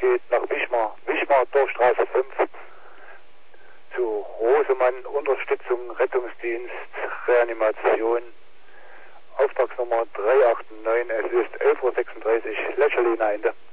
geht nach Wichmar, Dorfstraße 5, zu Rosemann, Unterstützung, Rettungsdienst, Reanimation, Auftragsnummer 389, es ist 11:36 Uhr, Lächerli in Einde.